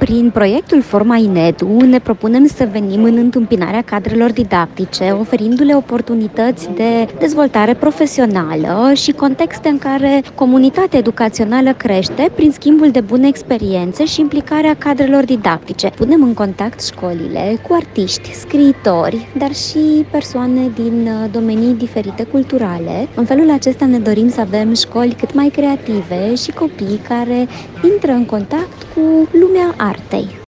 Prin proiectul Forma Inedu ne propunem să venim în întâmpinarea cadrelor didactice, oferindu-le oportunități de dezvoltare profesională și contexte în care comunitatea educațională crește prin schimbul de bune experiențe și implicarea cadrelor didactice. Punem în contact școlile cu artiști, scriitori, dar și persoane din domenii diferite culturale. În felul acesta ne dorim să avem școli cât mai creative și copii care intră în contact cu lumea artei.